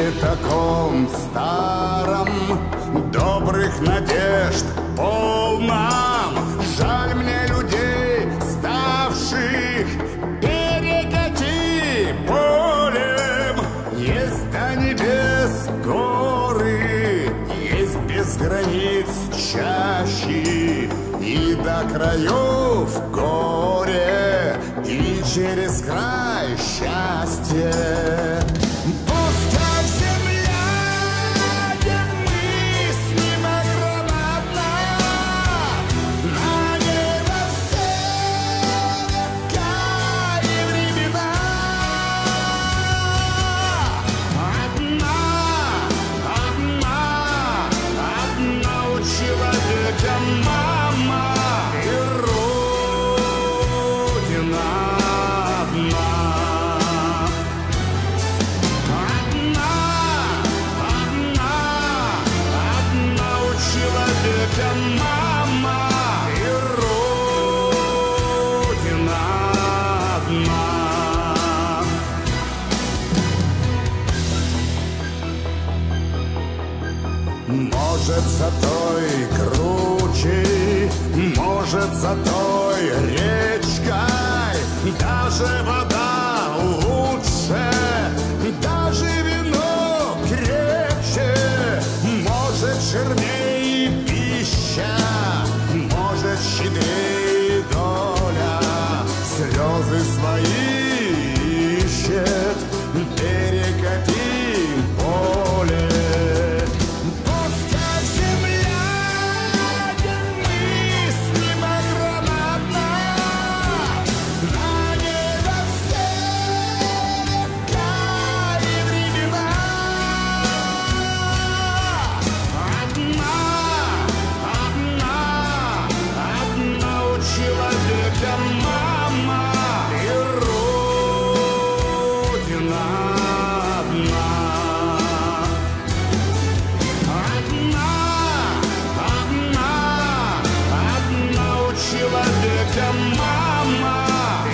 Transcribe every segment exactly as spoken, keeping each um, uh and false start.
таком старом, добрых надежд полном. Жаль мне людей, ставших перекати полем. Есть до небес горы, есть без границ чащи, и до краев горе, и через край счастье. Пускай земля, где мы с ним огромадна, на небо все века и времена. Одна, одна, одна у человека мама и родина одна. Мама и родина одна. Может, за той круче, может, за той речкой, даже вода лучше, даже вино крепче, может, жирней пища, может, щедрее доля, слезы свои ищет перекати поле. Пускай земля, где мы с ним огромадна, на небо все века и времена. Одна, одна, одна у человека мама и родина одна. Одна, одна, одна у человека мама и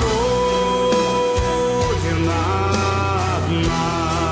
родина одна.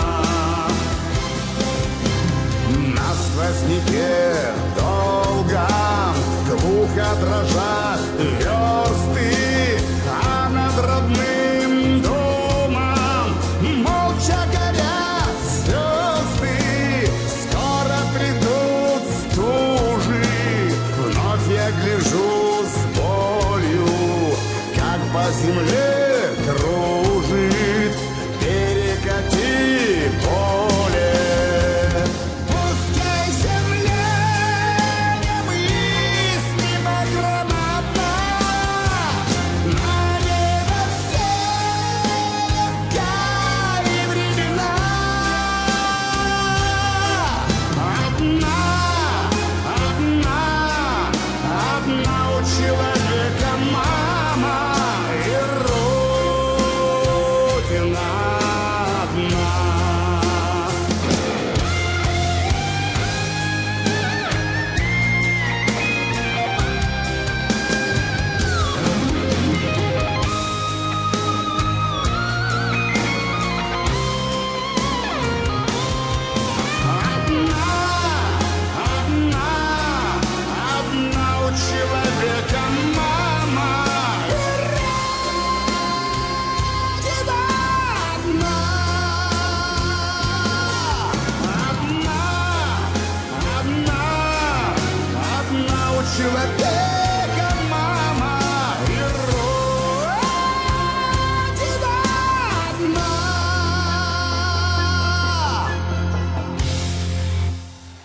На сквозняке долгом глухо дрожат версты, а над родным домом молча горят звезды. Скоро придут стужи, вновь я гляжу с болью, как по земле кружит перекати поле. Пускай земля, где мы с ним огромадна, на небо все века и времена. Одна, одна, одна у человека мама и родина одна. Одна, одна, одна у человека мама и родина одна. Одна, одна, одна у человека